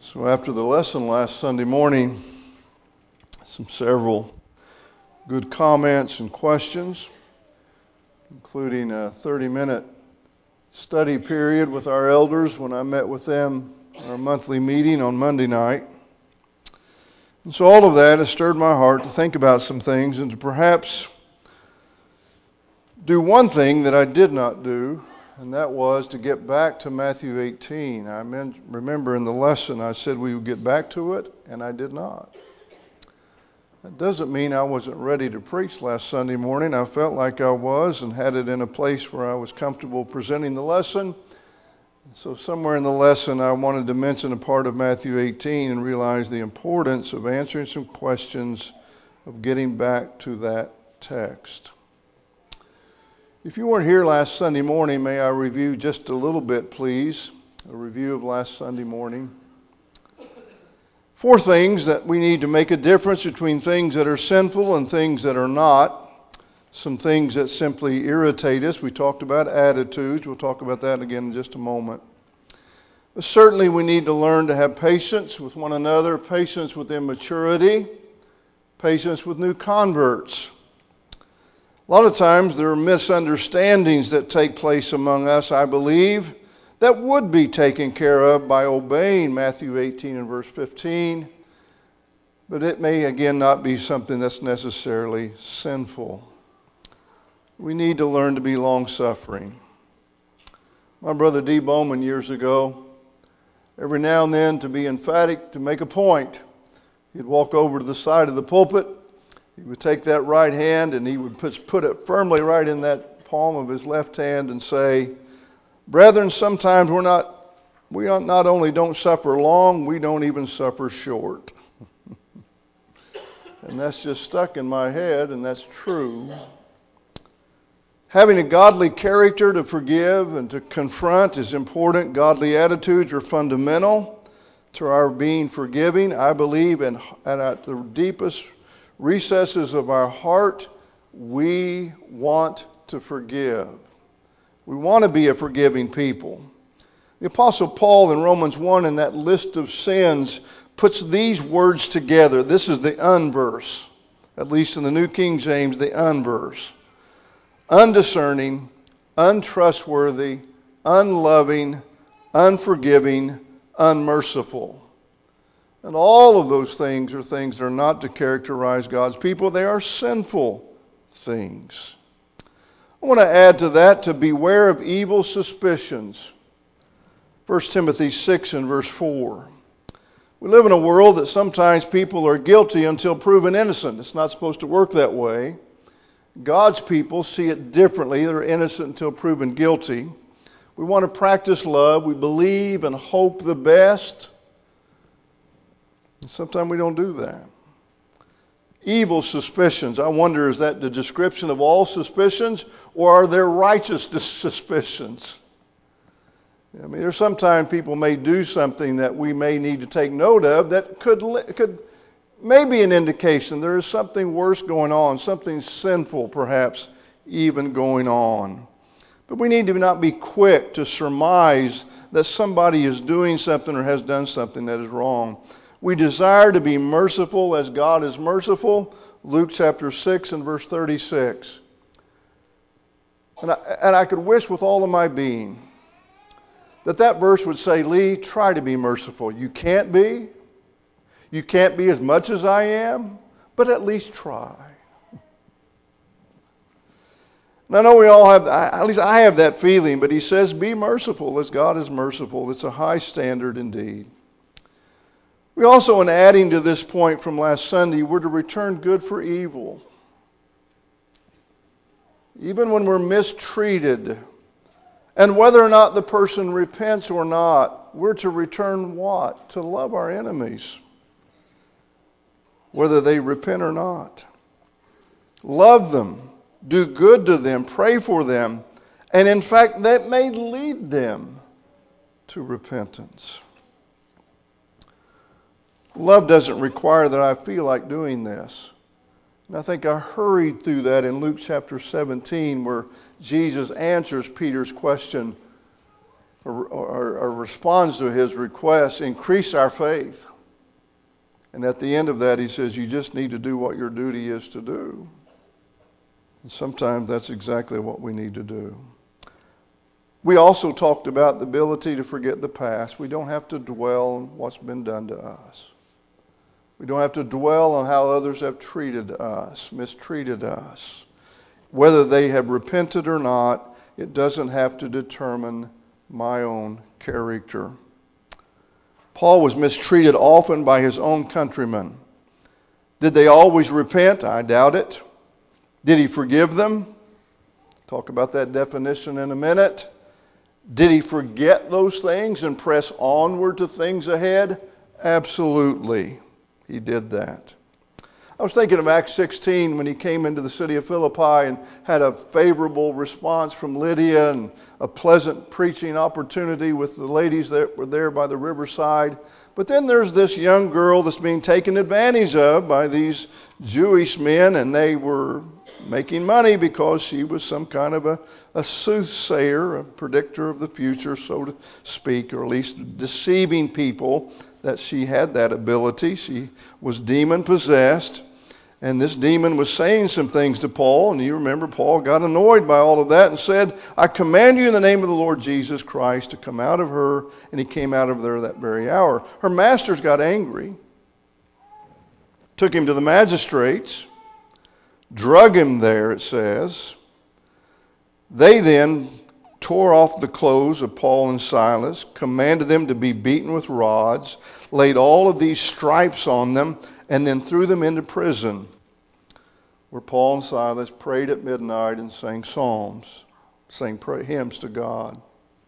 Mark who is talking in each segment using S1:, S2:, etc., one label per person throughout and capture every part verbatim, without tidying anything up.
S1: So after the lesson last Sunday morning, some several good comments and questions, including a thirty-minute study period with our elders when I met with them at our monthly meeting on Monday night. And so all of that has stirred my heart to think about some things and to perhaps do one thing that I did not do, and that was to get back to Matthew eighteen. I remember in the lesson I said we would get back to it, and I did not. That doesn't mean I wasn't ready to preach last Sunday morning. I felt like I was and had it in a place where I was comfortable presenting the lesson. So somewhere in the lesson I wanted to mention a part of Matthew eighteen and realize the importance of answering some questions, of getting back to that text. If you weren't here last Sunday morning, may I review just a little bit, please? A review of last Sunday morning. Four things that we need to make a difference between things that are sinful and things that are not. Some things that simply irritate us. We talked about attitudes. We'll talk about that again in just a moment. But certainly we need to learn to have patience with one another, patience with immaturity, patience with new converts. A lot of times there are misunderstandings that take place among us, I believe, that would be taken care of by obeying Matthew eighteen and verse fifteen. But it may again not be something that's necessarily sinful. We need to learn to be long-suffering. My brother D. Bowman years ago, every now and then to be emphatic, to make a point, he'd walk over to the side of the pulpit. He would take that right hand and he would put it firmly right in that palm of his left hand and say, "Brethren, sometimes we're not, we not only don't suffer long, we don't even suffer short." And that's just stuck in my head, and that's true. Having a godly character to forgive and to confront is important. Godly attitudes are fundamental to our being forgiving. I believe, and at the deepest recesses of our heart, we want to forgive. We want to be a forgiving people. The Apostle Paul in Romans one, in that list of sins, puts these words together. This is the unverse, at least in the New King James, the unverse. Undiscerning, untrustworthy, unloving, unforgiving, unmerciful. And all of those things are things that are not to characterize God's people. They are sinful things. I want to add to that to beware of evil suspicions. First Timothy six and verse four. We live in a world that sometimes people are guilty until proven innocent. It's not supposed to work that way. God's people see it differently. They're innocent until proven guilty. We want to practice love. We believe and hope the best. And sometimes we don't do that. Evil suspicions. I wonder, is that the description of all suspicions, or are there righteous suspicions? I mean, there's sometimes people may do something that we may need to take note of that could could may be an indication there is something worse going on, something sinful perhaps even going on. But we need to not be quick to surmise that somebody is doing something or has done something that is wrong. We desire to be merciful as God is merciful. Luke chapter six and verse thirty-six. And I, and I could wish with all of my being that that verse would say, "Lee, try to be merciful." You can't be. You can't be as much as I am, but at least try. And I know we all have, at least I have that feeling, but he says, be merciful as God is merciful. It's a high standard indeed. We also, in adding to this point from last Sunday, we're to return good for evil. Even when we're mistreated, and whether or not the person repents or not, we're to return what? To love our enemies, whether they repent or not. Love them, do good to them, pray for them, and in fact, that may lead them to repentance. Love doesn't require that I feel like doing this. And I think I hurried through that in Luke chapter seventeen, where Jesus answers Peter's question, or, or, or responds to his request, increase our faith. And at the end of that, he says, you just need to do what your duty is to do. And sometimes that's exactly what we need to do. We also talked about the ability to forget the past. We don't have to dwell on what's been done to us. We don't have to dwell on how others have treated us, mistreated us. Whether they have repented or not, it doesn't have to determine my own character. Paul was mistreated often by his own countrymen. Did they always repent? I doubt it. Did he forgive them? Talk about that definition in a minute. Did he forget those things and press onward to things ahead? Absolutely. He did that. I was thinking of Acts sixteen when he came into the city of Philippi and had a favorable response from Lydia and a pleasant preaching opportunity with the ladies that were there by the riverside. But then there's this young girl that's being taken advantage of by these Jewish men, and they were making money because she was some kind of a, a soothsayer, a predictor of the future, so to speak, or at least deceiving people that she had that ability. She was demon-possessed, and this demon was saying some things to Paul, and you remember Paul got annoyed by all of that and said, I command you in the name of the Lord Jesus Christ to come out of her, and he came out of there that very hour. Her masters got angry, took him to the magistrates, drug him there, it says. They then tore off the clothes of Paul and Silas, commanded them to be beaten with rods, laid all of these stripes on them, and then threw them into prison, where Paul and Silas prayed at midnight and sang psalms, sang hymns to God.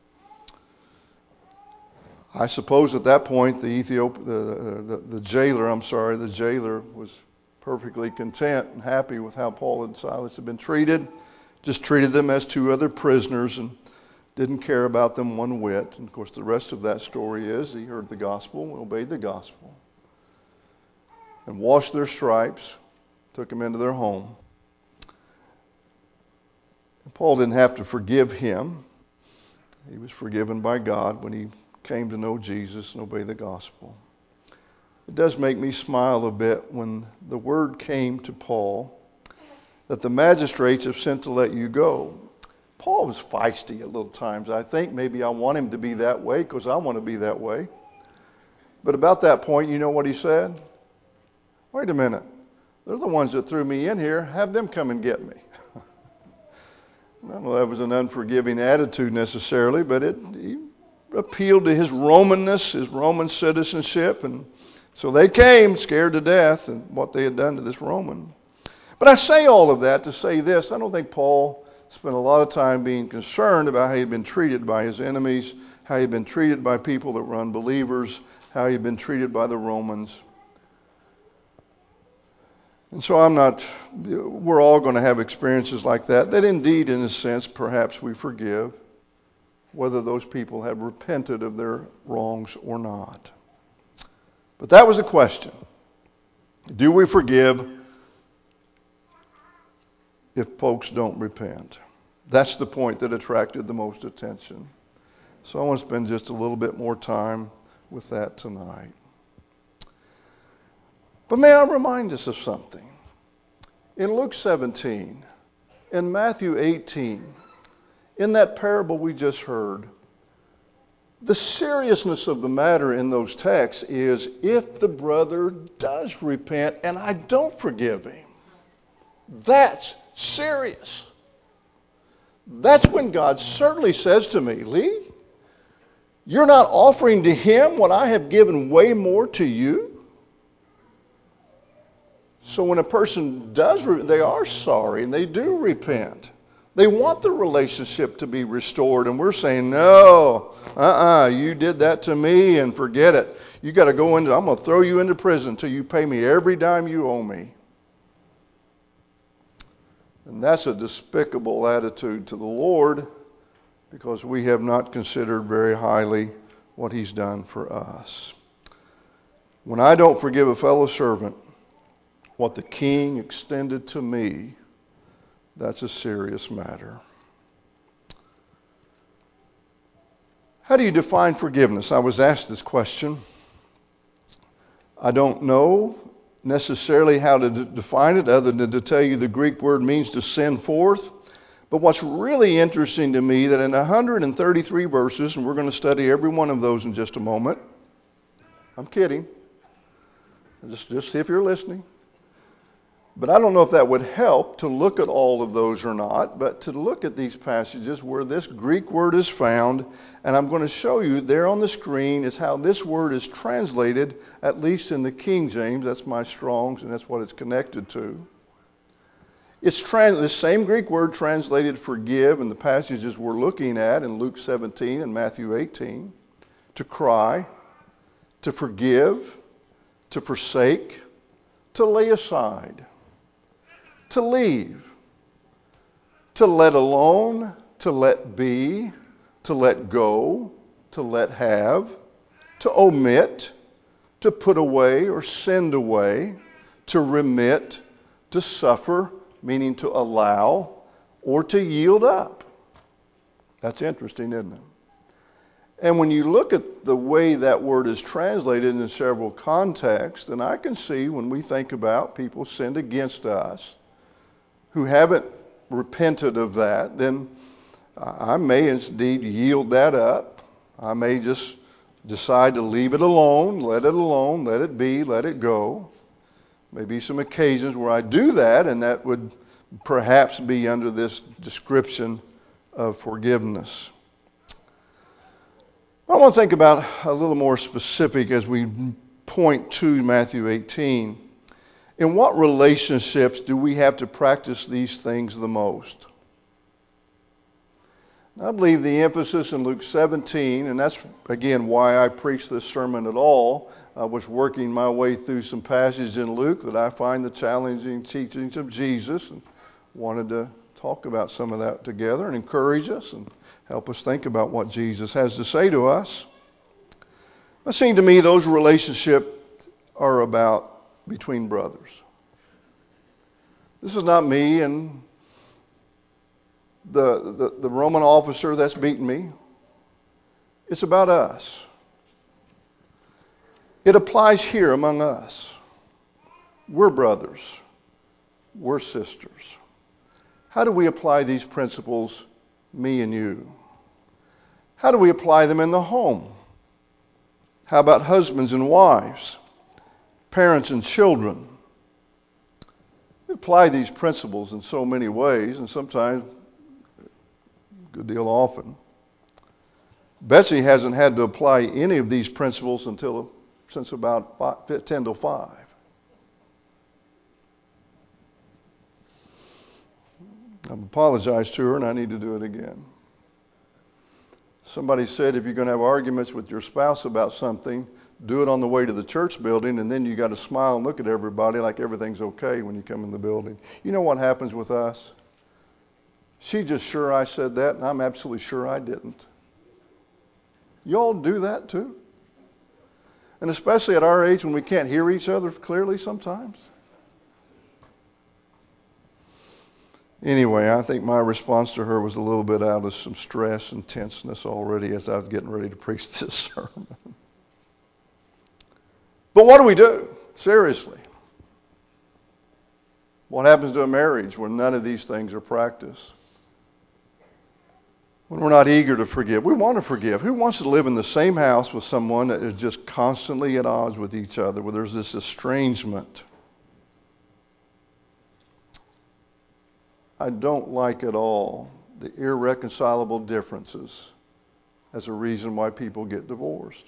S1: I suppose at that point the Ethiop, the, the, the jailer, I'm sorry, the jailer was perfectly content and happy with how Paul and Silas had been treated. Just treated them as two other prisoners and didn't care about them one whit. And of course the rest of that story is he heard the gospel and obeyed the gospel and washed their stripes, took them into their home. And Paul didn't have to forgive him. He was forgiven by God when he came to know Jesus and obey the gospel. It does make me smile a bit when the word came to Paul that the magistrates have sent to let you go. Paul was feisty at little times. I think maybe I want him to be that way because I want to be that way. But about that point, you know what he said? Wait a minute. They're the ones that threw me in here. Have them come and get me. I don't know if that was an unforgiving attitude necessarily, but it he appealed to his Romanness, his Roman citizenship. And so they came scared to death and what they had done to this Roman. But I say all of that to say this. I don't think Paul spent a lot of time being concerned about how he'd been treated by his enemies, how he'd been treated by people that were unbelievers, how he'd been treated by the Romans. And so I'm not, we're all going to have experiences like that, that indeed, in a sense, perhaps we forgive, whether those people have repented of their wrongs or not. But that was a question. Do we forgive if folks don't repent? That's the point that attracted the most attention. So I want to spend just a little bit more time with that tonight. But may I remind us of something? In Luke seventeen, in Matthew eighteen, in that parable we just heard, the seriousness of the matter in those texts is if the brother does repent and I don't forgive him, that's serious. That's when God certainly says to me, Lee, you're not offering to him what I have given way more to you? So when a person does, they are sorry and they do repent. They want the relationship to be restored. And we're saying, no, uh-uh, you did that to me and forget it. You got to go into, I'm going to throw you into prison until you pay me every dime you owe me. And that's a despicable attitude to the Lord because we have not considered very highly what he's done for us. When I don't forgive a fellow servant what the king extended to me, that's a serious matter. How do you define forgiveness? I was asked this question. I don't know necessarily how to d- define it other than to tell you the Greek word means to send forth. But what's really interesting to me that in one hundred thirty-three verses, and we're going to study every one of those in just a moment. I'm kidding. Just, just see if you're listening. But I don't know if that would help to look at all of those or not, but to look at these passages where this Greek word is found, and I'm going to show you there on the screen is how this word is translated, at least in the King James. That's my Strong's, and that's what it's connected to. It's trans- the same Greek word translated forgive in the passages we're looking at in Luke seventeen and Matthew eighteen. To cry, to forgive, to forsake, to lay aside, to leave, to let alone, to let be, to let go, to let have, to omit, to put away or send away, to remit, to suffer, meaning to allow, or to yield up. That's interesting, isn't it? And when you look at the way that word is translated in several contexts, then I can see when we think about people sinned against us who haven't repented of that, then I may indeed yield that up. I may just decide to leave it alone, let it alone, let it be, let it go. Maybe some occasions where I do that, and that would perhaps be under this description of forgiveness. I want to think about a little more specific as we point to Matthew eighteen. In what relationships do we have to practice these things the most? I believe the emphasis in Luke seventeen, and that's again why I preach this sermon at all. I was working my way through some passages in Luke that I find the challenging teachings of Jesus, and wanted to talk about some of that together and encourage us and help us think about what Jesus has to say to us. It seems to me those relationships are about between brothers. This is not me and the, the, the Roman officer that's beaten me. It's about us. It applies here among us. We're brothers. We're sisters. How do we apply these principles, me and you? How do we apply them in the home? How about husbands and wives? Parents and children? We apply these principles in so many ways, and sometimes a good deal often. Betsy hasn't had to apply any of these principles until since about five, ten to five. I've apologized to her, and I need to do it again. Somebody said if you're going to have arguments with your spouse about something, do it on the way to the church building, and then you got to smile and look at everybody like everything's okay when you come in the building. You know what happens with us? She's just sure I said that, and I'm absolutely sure I didn't. Y'all do that too? And especially at our age when we can't hear each other clearly sometimes. Anyway, I think my response to her was a little bit out of some stress and tenseness already as I was getting ready to preach this sermon. But what do we do? Seriously. What happens to a marriage when none of these things are practiced? When we're not eager to forgive. We want to forgive. Who wants to live in the same house with someone that is just constantly at odds with each other, where there's this estrangement? I don't like at all the irreconcilable differences as a reason why people get divorced.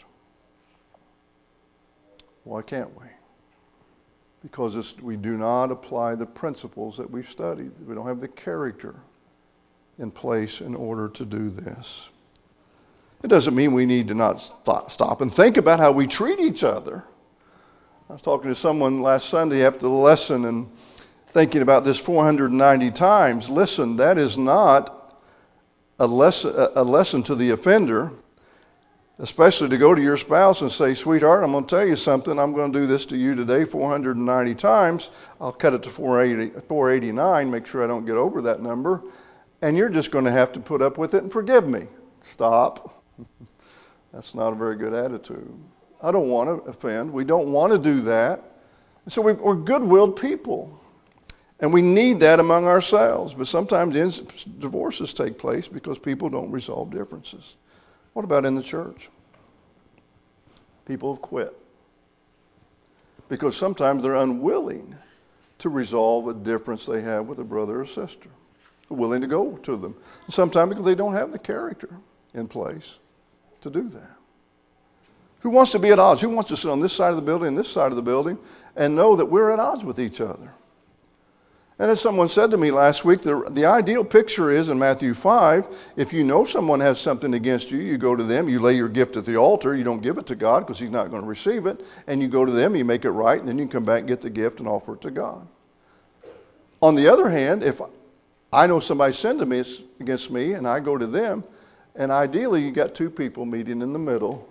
S1: Why can't we? Because it's, we do not apply the principles that we've studied. We don't have the character in place in order to do this. It doesn't mean we need to not stop and think about how we treat each other. I was talking to someone last Sunday after the lesson and thinking about this four hundred ninety times. Listen, that is not a lesson, a lesson to the offender, especially to go to your spouse and say, sweetheart, I'm going to tell you something. I'm going to do this to you today four hundred ninety times. I'll cut it to four eighty-nine, make sure I don't get over that number. And you're just going to have to put up with it and forgive me. Stop. That's not a very good attitude. I don't want to offend. We don't want to do that. So we, we're good-willed people. And we need that among ourselves. But sometimes divorces take place because people don't resolve differences. What about in the church? People have quit. Because sometimes they're unwilling to resolve a difference they have with a brother or sister. They're willing to go to them. Sometimes because they don't have the character in place to do that. Who wants to be at odds? Who wants to sit on this side of the building and this side of the building and know that we're at odds with each other? And as someone said to me last week, the, the ideal picture is in Matthew five, if you know someone has something against you, you go to them, you lay your gift at the altar, you don't give it to God because he's not going to receive it, and you go to them, you make it right, and then you can come back and get the gift and offer it to God. On the other hand, if I know somebody sinned to me against me and I go to them, and ideally you got two people meeting in the middle.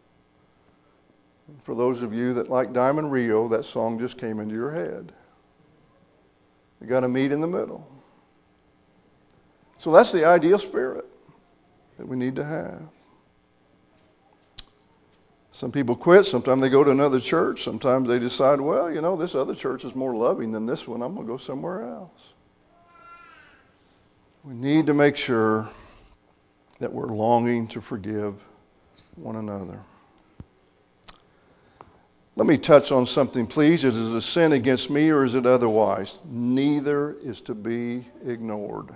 S1: For those of you that like Diamond Rio, that song just came into your head. You got to meet in the middle. So that's the ideal spirit that we need to have. Some people quit. Sometimes they go to another church. Sometimes they decide, well, you know, this other church is more loving than this one. I'm going to go somewhere else. We need to make sure that we're longing to forgive one another. Let me touch on something, please. Is it a sin against me or is it otherwise? Neither is to be ignored.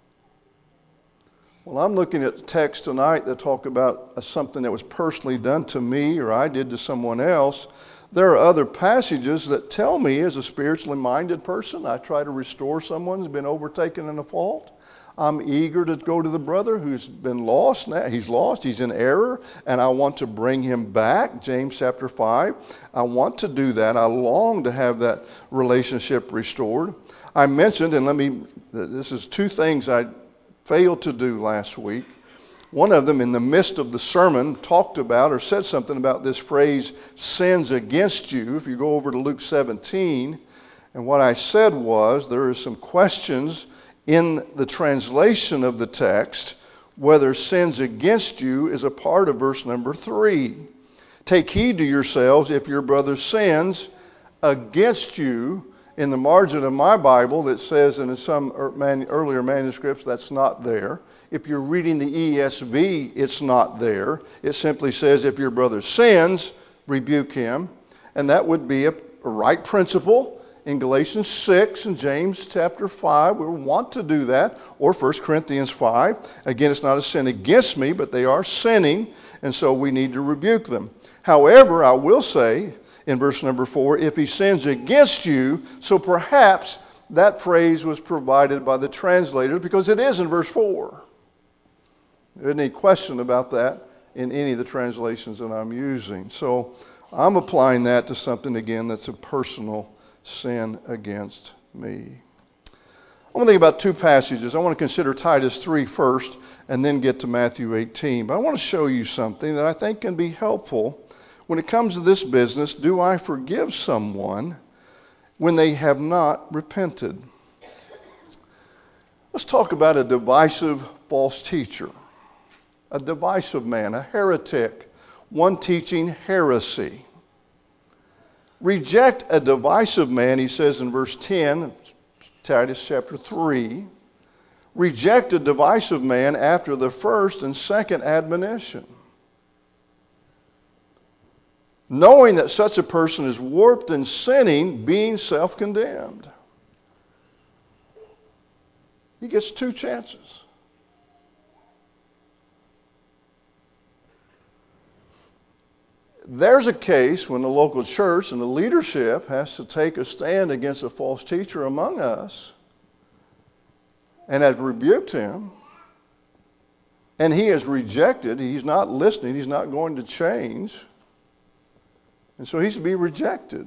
S1: Well, I'm looking at texts tonight that talk about something that was personally done to me or I did to someone else. There are other passages that tell me as a spiritually minded person, I try to restore someone who's been overtaken in a fault. I'm eager to go to the brother who's been lost. Now he's lost. He's in error. And I want to bring him back. James chapter five. I want to do that. I long to have that relationship restored. I mentioned, and let me, this is two things I failed to do last week. One of them, in the midst of the sermon, talked about or said something about this phrase, sins against you. If you go over to Luke seventeen, and what I said was there are some questions in the translation of the text, whether sins against you is a part of verse number three. Take heed to yourselves if your brother sins against you. In the margin of my Bible, that says, and in some earlier manuscripts, that's not there. If you're reading the E S V, it's not there. It simply says, if your brother sins, rebuke him. And that would be a, a right principle. In Galatians six and James chapter five, we want to do that. Or First Corinthians five. Again, it's not a sin against me, but they are sinning, and so we need to rebuke them. However, I will say, in verse number four, if he sins against you, so perhaps that phrase was provided by the translator, because it is in verse four. There isn't any question about that in any of the translations that I'm using. So I'm applying that to something, again, that's a personal sin against me. I want to think about two passages. I want to consider Titus three first and then get to Matthew eighteen. But I want to show you something that I think can be helpful when it comes to this business. Do I forgive someone when they have not repented? Let's talk about a divisive false teacher. A divisive man, a heretic, one teaching heresy. Reject a divisive man, he says in verse ten, Titus chapter three. Reject a divisive man after the first and second admonition, knowing that such a person is warped and sinning, being self-condemned. He gets two chances. There's a case when the local church and the leadership has to take a stand against a false teacher among us and has rebuked him, and he is rejected. He's not listening. He's not going to change. And so he's to be rejected.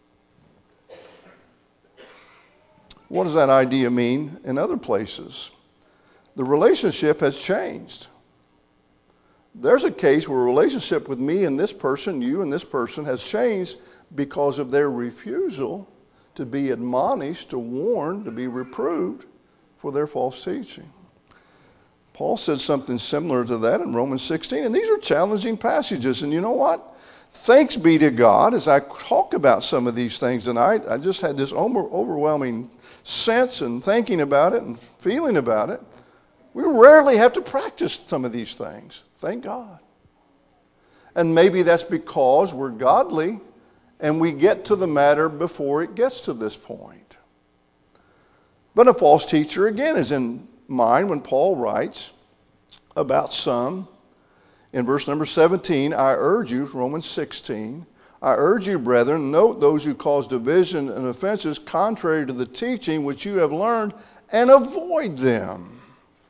S1: What does that idea mean in other places? The relationship has changed. There's a case where a relationship with me and this person, you and this person, has changed because of their refusal to be admonished, to warn, to be reproved for their false teaching. Paul said something similar to that in Romans sixteen. And these are challenging passages. And you know what? Thanks be to God, as I talk about some of these things tonight, I just had this over- overwhelming sense and thinking about it and feeling about it. We rarely have to practice some of these things. Thank God. And maybe that's because we're godly and we get to the matter before it gets to this point. But a false teacher, again, is in mind when Paul writes about some. In verse number seventeen, I urge you, Romans sixteen, I urge you, brethren, note those who cause division and offenses contrary to the teaching which you have learned, and avoid them.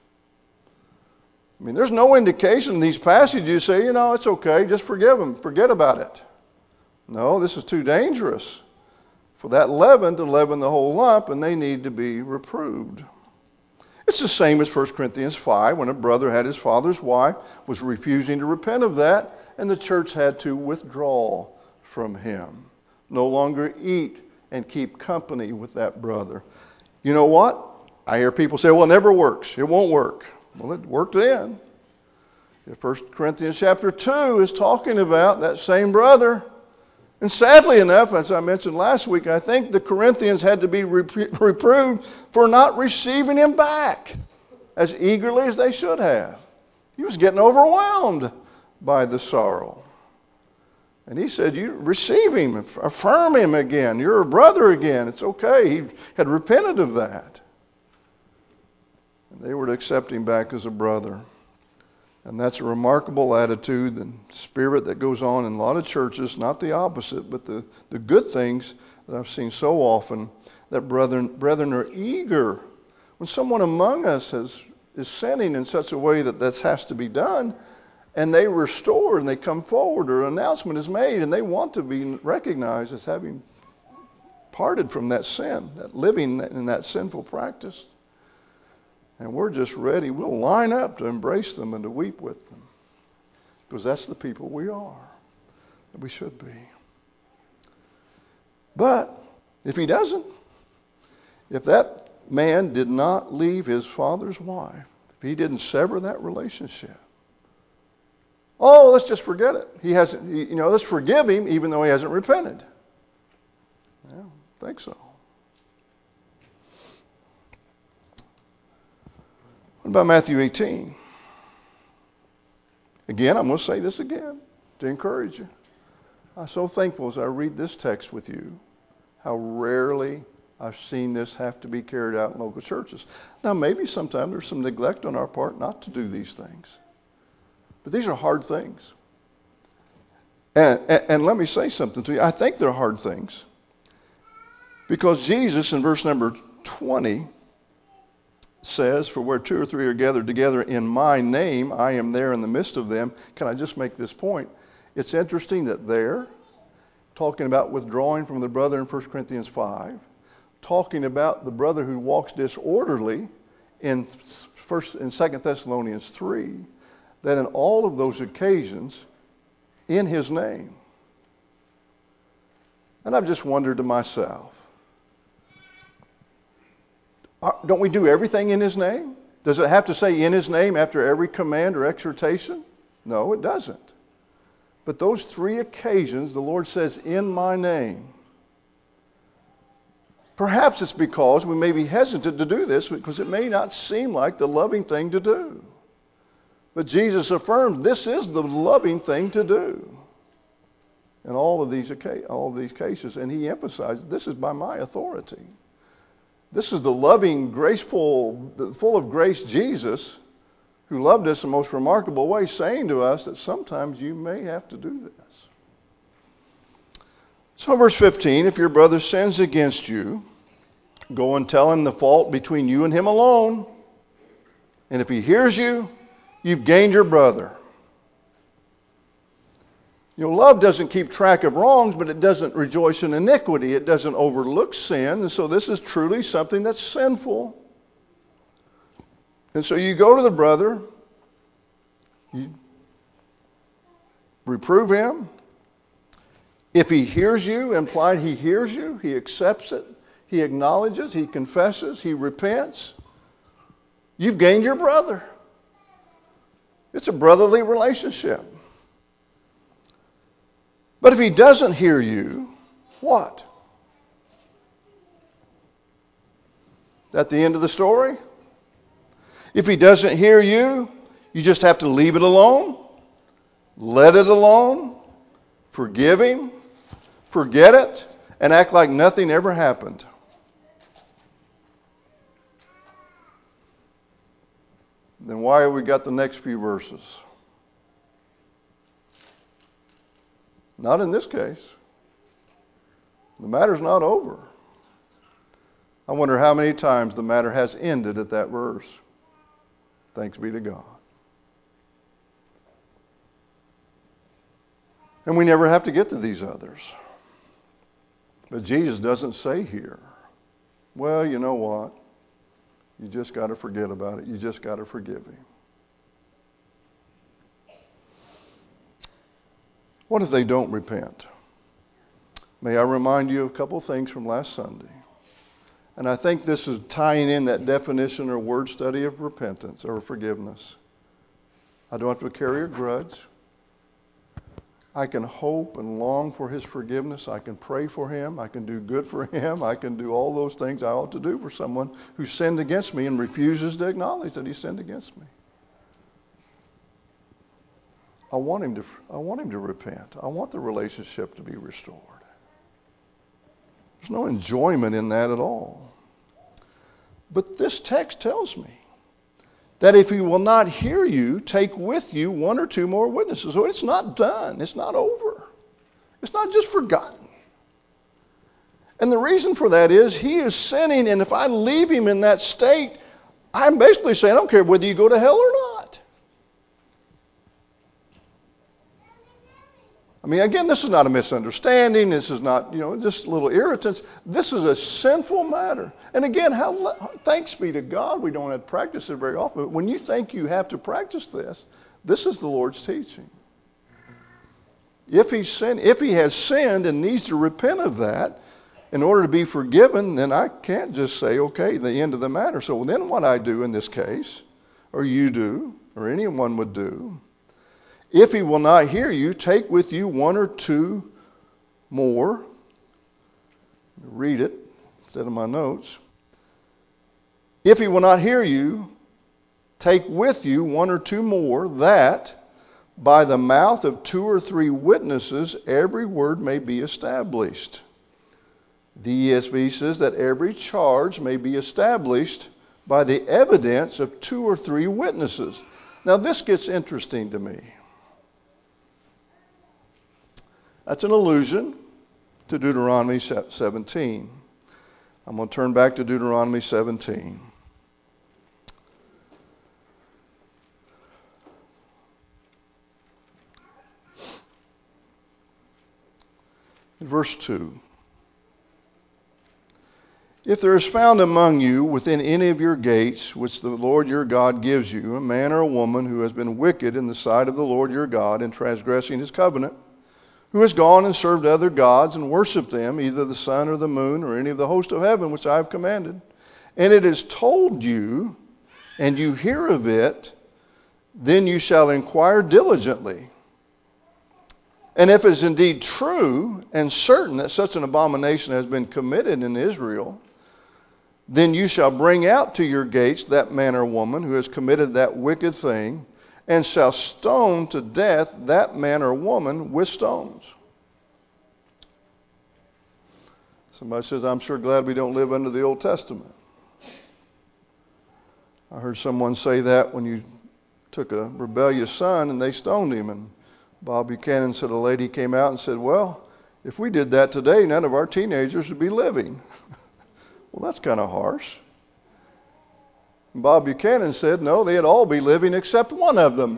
S1: I mean, there's no indication in these passages you say, you know, it's okay, just forgive them, forget about it. No, this is too dangerous for that leaven to leaven the whole lump, and they need to be reproved. It's the same as First Corinthians five, when a brother had his father's wife, was refusing to repent of that, and the church had to withdraw from him. No longer eat and keep company with that brother. You know what? I hear people say, well, it never works. It won't work. Well, it worked then. First Corinthians chapter two is talking about that same brother. And sadly enough, as I mentioned last week, I think the Corinthians had to be repro- reproved for not receiving him back as eagerly as they should have. He was getting overwhelmed by the sorrow. And he said, you receive him, affirm him again. You're a brother again. It's okay. He had repented of that. And they were to accept him back as a brother. And that's a remarkable attitude and spirit that goes on in a lot of churches, not the opposite, but the, the good things that I've seen so often, that brethren, brethren are eager. When someone among us has, is sinning in such a way that that has to be done, and they restore and they come forward, or an announcement is made, and they want to be recognized as having parted from that sin, that living in that sinful practice. And we're just ready. We'll line up to embrace them and to weep with them. Because that's the people we are. That we should be. But if he doesn't, if that man did not leave his father's wife, if he didn't sever that relationship, oh, let's just forget it. He hasn't, you know, let's forgive him even though he hasn't repented. I don't think so. What about Matthew eighteen? Again, I'm going to say this again to encourage you. I'm so thankful as I read this text with you how rarely I've seen this have to be carried out in local churches. Now, maybe sometimes there's some neglect on our part not to do these things. But these are hard things. And, and, and let me say something to you. I think they're hard things. Because Jesus in verse number twenty says, for where two or three are gathered together in my name, I am there in the midst of them. Can I just make this point? It's interesting that there, talking about withdrawing from the brother in First Corinthians five, talking about the brother who walks disorderly in First and Second Thessalonians three, that in all of those occasions, in his name. And I've just wondered to myself, don't we do everything in his name? Does it have to say in his name after every command or exhortation? No, it doesn't. But those three occasions, the Lord says, in my name. Perhaps it's because we may be hesitant to do this because it may not seem like the loving thing to do. But Jesus affirmed this is the loving thing to do in all of these all of these cases. And he emphasized, this is by my authority. This is the loving, graceful, full of grace Jesus who loved us in the most remarkable way, saying to us that sometimes you may have to do this. So verse fifteen, if your brother sins against you, go and tell him the fault between you and him alone. And if he hears you, you've gained your brother. You know, love doesn't keep track of wrongs, but it doesn't rejoice in iniquity. It doesn't overlook sin. And so this is truly something that's sinful. And so you go to the brother, you reprove him. If he hears you, implied he hears you, he accepts it, he acknowledges, he confesses, he repents, you've gained your brother. It's a brotherly relationship. But if he doesn't hear you, what? At the end of the story? If he doesn't hear you, you just have to leave it alone, let it alone, forgive him, forget it, and act like nothing ever happened. Then why have we got the next few verses? Not in this case. The matter's not over. I wonder how many times the matter has ended at that verse. Thanks be to God. And we never have to get to these others. But Jesus doesn't say here, well, you know what? You just got to forget about it. You just got to forgive him. What if they don't repent? May I remind you of a couple of things from last Sunday. And I think this is tying in that definition or word study of repentance or forgiveness. I don't have to carry a grudge. I can hope and long for his forgiveness. I can pray for him. I can do good for him. I can do all those things I ought to do for someone who sinned against me and refuses to acknowledge that he sinned against me. I want him to, I want him to repent. I want the relationship to be restored. There's no enjoyment in that at all. But this text tells me that if he will not hear you, take with you one or two more witnesses. So it's not done. It's not over. It's not just forgotten. And the reason for that is he is sinning, and if I leave him in that state, I'm basically saying, I don't care whether you go to hell or not. I mean, again, this is not a misunderstanding. This is not, you know, just little irritants. This is a sinful matter. And again, how thanks be to God we don't have to practice it very often. But when you think you have to practice this, this is the Lord's teaching. If he sinned, if he has sinned and needs to repent of that in order to be forgiven, then I can't just say, okay, the end of the matter. So then what I do in this case, or you do, or anyone would do, if he will not hear you, take with you one or two more. Read it instead of my notes. If he will not hear you, take with you one or two more, that by the mouth of two or three witnesses every word may be established. The E S V says that every charge may be established by the evidence of two or three witnesses. Now this gets interesting to me. That's an allusion to Deuteronomy seventeen. I'm going to turn back to Deuteronomy seventeen. In verse two. If there is found among you within any of your gates, which the Lord your God gives you, a man or a woman who has been wicked in the sight of the Lord your God in transgressing his covenant, who has gone and served other gods and worshipped them, either the sun or the moon or any of the host of heaven which I have commanded, and it is told you, and you hear of it, then you shall inquire diligently. And if it is indeed true and certain that such an abomination has been committed in Israel, then you shall bring out to your gates that man or woman who has committed that wicked thing, and shall stone to death that man or woman with stones. Somebody says, I'm sure glad we don't live under the Old Testament. I heard someone say that when you took a rebellious son and they stoned him. And Bob Buchanan said a lady came out and said, well, if we did that today, none of our teenagers would be living. Well, that's kind of harsh. And Bob Buchanan said, no, they'd all be living except one of them.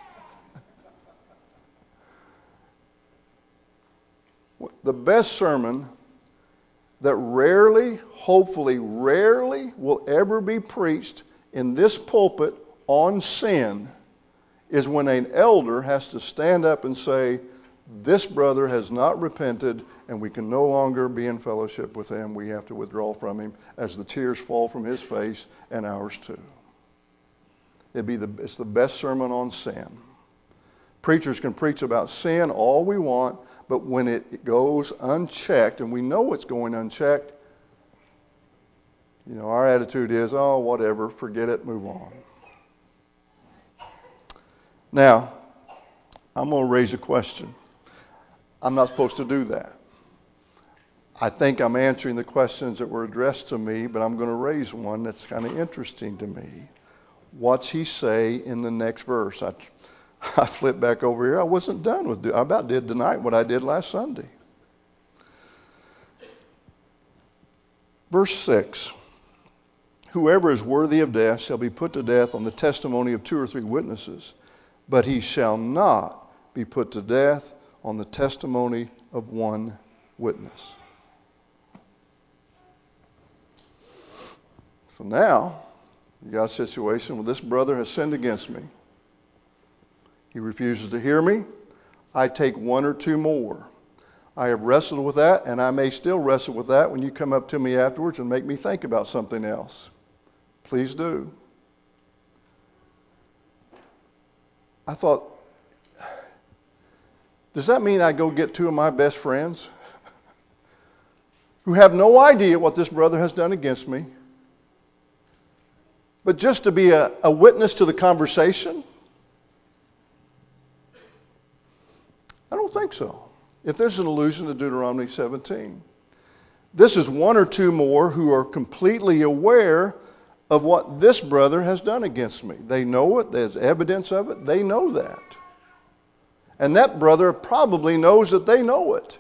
S1: The best sermon that rarely, hopefully rarely, will ever be preached in this pulpit on sin is when an elder has to stand up and say, this brother has not repented and we can no longer be in fellowship with him. We have to withdraw from him as the tears fall from his face and ours too. It'd be the, it's the best sermon on sin. Preachers can preach about sin all we want, but when it goes unchecked, and we know it's going unchecked, you know, our attitude is, oh, whatever, forget it, move on. Now, I'm going to raise a question. I'm not supposed to do that. I think I'm answering the questions that were addressed to me, but I'm going to raise one that's kind of interesting to me. What's he say in the next verse? I, I flipped back over here. I wasn't done with it. I about did tonight what I did last Sunday. Verse six. Whoever is worthy of death shall be put to death on the testimony of two or three witnesses, but he shall not be put to death on the testimony of one witness. So now, you got a situation where this brother has sinned against me. He refuses to hear me. I take one or two more. I have wrestled with that, and I may still wrestle with that when you come up to me afterwards and make me think about something else. Please do. I thought, does that mean I go get two of my best friends who have no idea what this brother has done against me, but just to be a, a witness to the conversation? I don't think so. If there's an allusion to Deuteronomy seventeen, this is one or two more who are completely aware of what this brother has done against me. They know it. There's evidence of it. They know that. And that brother probably knows that they know it.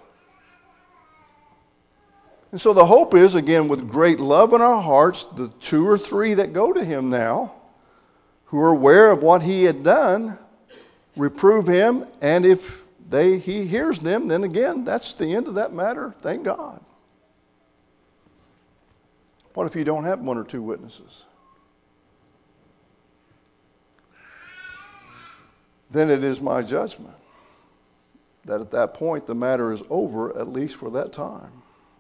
S1: And so the hope is, again, with great love in our hearts, the two or three that go to him now, who are aware of what he had done, reprove him, and if they he hears them, then again, that's the end of that matter. Thank God. What if you don't have one or two witnesses? Then it is my judgment that at that point the matter is over, at least for that time.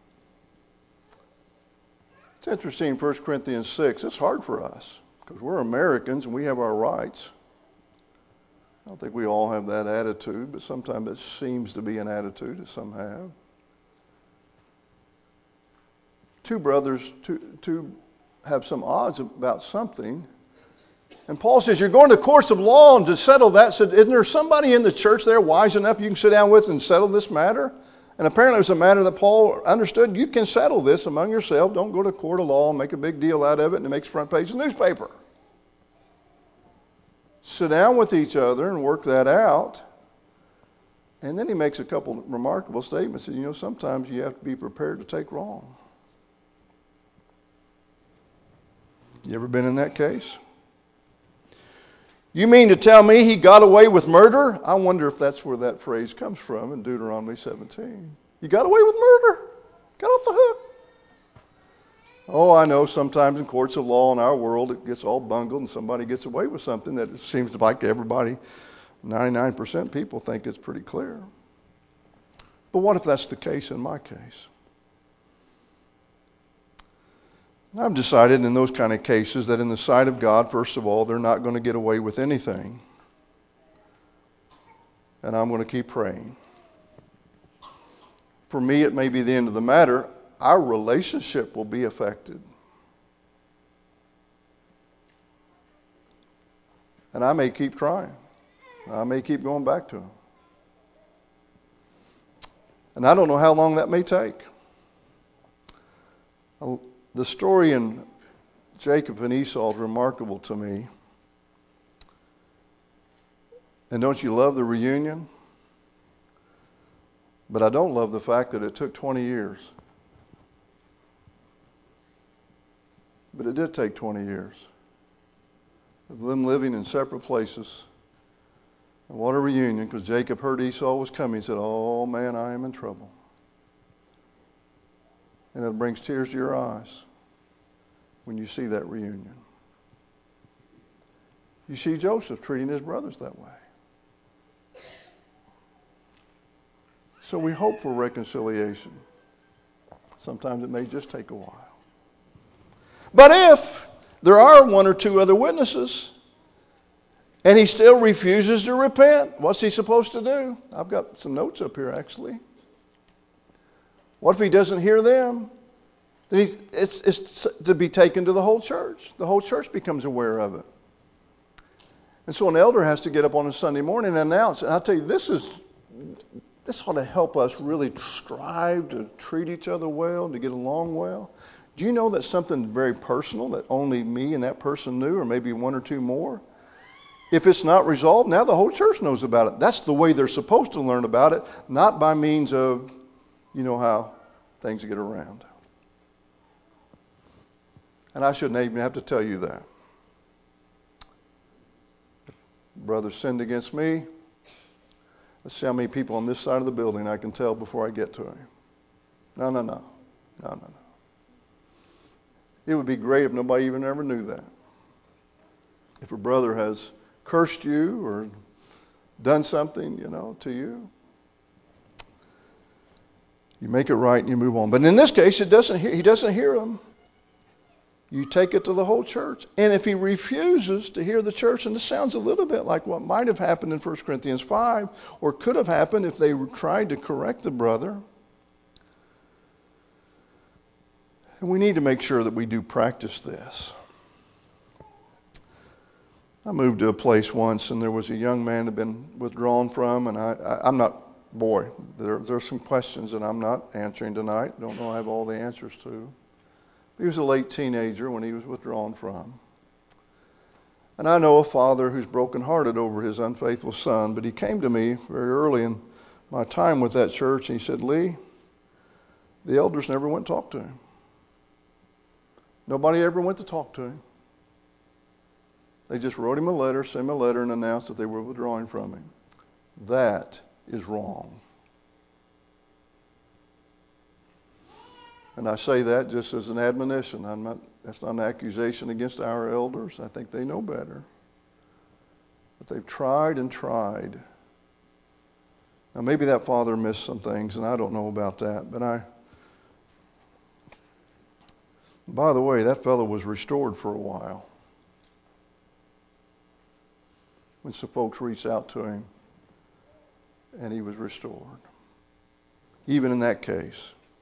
S1: It's interesting, First Corinthians six, it's hard for us because we're Americans and we have our rights. I don't think we all have that attitude, but sometimes it seems to be an attitude that some have. Two brothers two, two have some odds about something. And Paul says, you're going to courts of law and to settle that. Said, isn't there somebody in the church there wise enough you can sit down with and settle this matter? And apparently it was a matter that Paul understood. You can settle this among yourselves. Don't go to court of law and make a big deal out of it and it makes front page of the newspaper. Sit down with each other and work that out. And then he makes a couple of remarkable statements. You know, sometimes you have to be prepared to take wrong. You ever been in that case? You mean to tell me he got away with murder? I wonder if that's where that phrase comes from in Deuteronomy seventeen. You got away with murder? Got off the hook. Oh, I know sometimes in courts of law in our world it gets all bungled and somebody gets away with something that it seems like everybody, ninety-nine percent of people think it's pretty clear. But what if that's the case in my case? And I've decided in those kind of cases that in the sight of God, first of all, they're not going to get away with anything. And I'm going to keep praying. For me, it may be the end of the matter. Our relationship will be affected. And I may keep trying. I may keep going back to him. And I don't know how long that may take. The story in Jacob and Esau is remarkable to me. And don't you love the reunion? But I don't love the fact that it took twenty years. But it did take twenty years of them living in separate places. And what a reunion, because Jacob heard Esau was coming. He said, oh man, I am in trouble. And it brings tears to your eyes when you see that reunion. You see Joseph treating his brothers that way. So we hope for reconciliation. Sometimes it may just take a while. But if there are one or two other witnesses, And he still refuses to repent. What's he supposed to do? I've got some notes up here, actually. What if he doesn't hear them? Then he, it's, it's to be taken to the whole church. The whole church becomes aware of it. And so an elder has to get up on a Sunday morning and announce. And I'll tell you, this is this ought to help us really strive to treat each other well, to get along well. Do you know that something very personal that only me and that person knew, or maybe one or two more? If it's not resolved, now the whole church knows about it. That's the way they're supposed to learn about it, not by means of, you know how things get around. And I shouldn't even have to tell you that. Brother sinned against me. Let's see how many people on this side of the building I can tell before I get to him. No, no, no. No, no, no. It would be great if nobody even ever knew that. If a brother has cursed you or done something, you know, to you, you make it right and you move on. But in this case, it doesn't hear, he doesn't hear them. You take it to the whole church. And if he refuses to hear the church, and this sounds a little bit like what might have happened in First Corinthians five, or could have happened if they tried to correct the brother. And we need to make sure that we do practice this. I moved to a place once, and there was a young man that had been withdrawn from, and I, I, I'm not, boy, there, there's some questions that I'm not answering tonight. Don't know I have all the answers to. He was a late teenager when he was withdrawn from. And I know a father who's brokenhearted over his unfaithful son, but he came to me very early in my time with that church, and he said, Lee, the elders never went to talk to him. Nobody ever went to talk to him. They just wrote him a letter, sent him a letter, and announced that they were withdrawing from him. That is wrong. And I say that just as an admonition. I'm not, that's not an accusation against our elders. I think they know better. But they've tried and tried. Now maybe that father missed some things, and I don't know about that. But I, by the way, that fellow was restored for a while. When some folks reached out to him, and he was restored. Even in that case.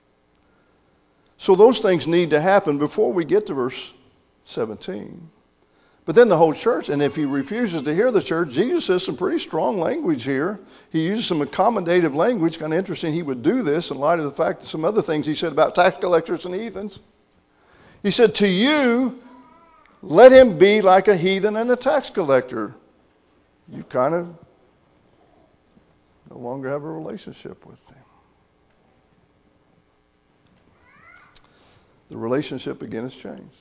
S1: So those things need to happen before we get to verse seventeen. But then the whole church, and if he refuses to hear the church, Jesus says some pretty strong language here. He uses some accommodative language. Kind of interesting he would do this in light of the fact that some other things he said about tax collectors and heathens. He said, to you, let him be like a heathen and a tax collector. You kind of no longer have a relationship with them. The relationship again has changed.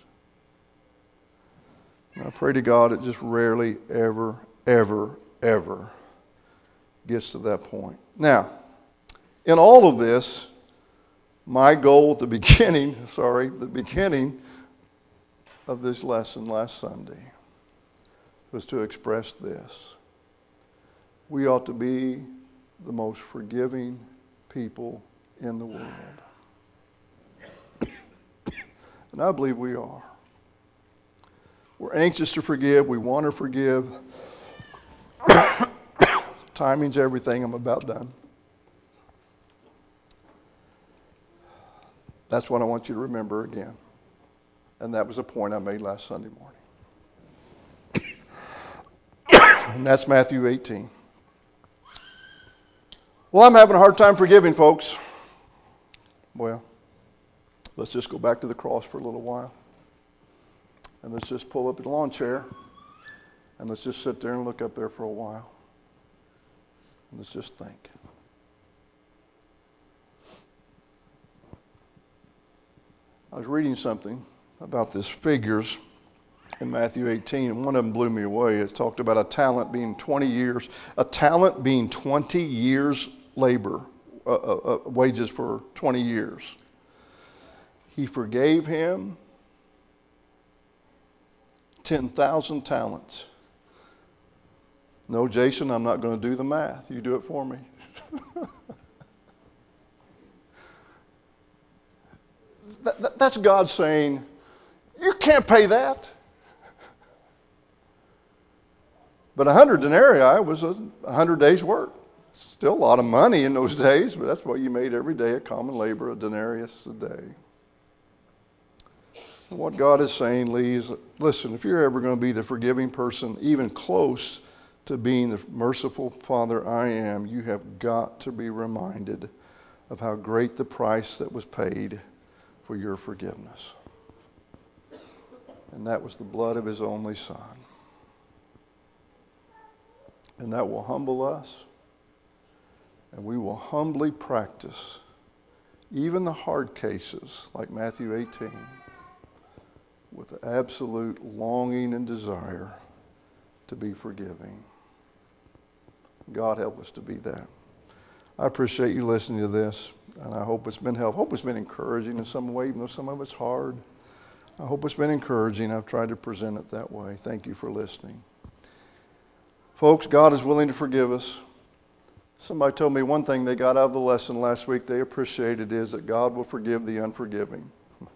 S1: And I pray to God it just rarely, ever, ever, ever gets to that point. Now, in all of this, my goal at the beginning, sorry, the beginning of this lesson last Sunday was to express this. We ought to be the most forgiving people in the world. And I believe we are. We're anxious to forgive. We want to forgive. Timing's everything. I'm about done. That's what I want you to remember again. And that was a point I made last Sunday morning. And that's Matthew eighteen. Well, I'm having a hard time forgiving, folks. Well, let's just go back to the cross for a little while. And let's just pull up the lawn chair. And let's just sit there and look up there for a while. And let's just think. I was reading something about this figures in Matthew eighteen, and one of them blew me away. It talked about a talent being twenty years, a talent being twenty years labor, uh, uh, uh, wages for twenty years. He forgave him ten thousand talents. No, Jason, I'm not going to do the math. You do it for me. that, that, that's God saying, you can't pay that. But a hundred denarii was a hundred days' work. Still a lot of money in those days, but that's what you made every day, a common labor, a denarius a day. And what God is saying, Lee, is, listen, if you're ever going to be the forgiving person, even close to being the merciful Father I am, you have got to be reminded of how great the price that was paid for your forgiveness. And that was the blood of His only Son. And that will humble us. And we will humbly practice even the hard cases, like Matthew eighteen, with the absolute longing and desire to be forgiving. God help us to be that. I appreciate you listening to this, and I hope it's been helpful. I hope it's been encouraging in some way, even though some of it's hard. I hope it's been encouraging. I've tried to present it that way. Thank you for listening. Folks, God is willing to forgive us. Somebody told me one thing they got out of the lesson last week they appreciated is that God will forgive the unforgiving.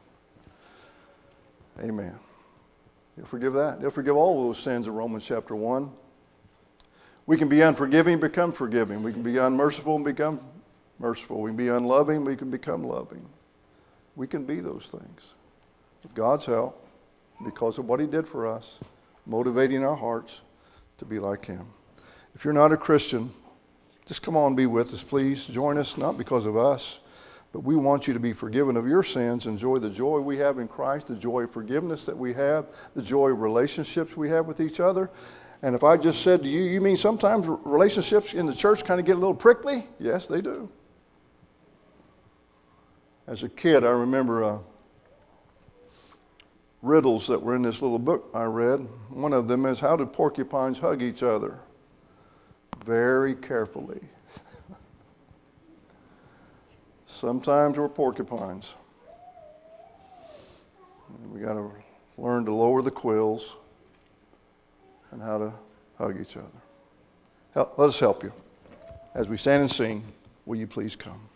S1: Amen. He'll forgive that. He'll forgive all of those sins in Romans chapter one. We can be unforgiving, become forgiving. We can be unmerciful and become merciful. We can be unloving, we can become loving. We can be those things. With God's help, because of what He did for us, motivating our hearts to be like Him. If you're not a Christian, just come on and be with us, please. Join us, not because of us, but we want you to be forgiven of your sins, enjoy the joy we have in Christ, the joy of forgiveness that we have, the joy of relationships we have with each other. And if I just said to you, you mean sometimes relationships in the church kind of get a little prickly? Yes, they do. As a kid, I remember uh, riddles that were in this little book I read. One of them is, how do porcupines hug each other? Very carefully. Sometimes we're porcupines. We got to learn to lower the quills and how to hug each other. Help, let us help you. As we stand and sing, will you please come?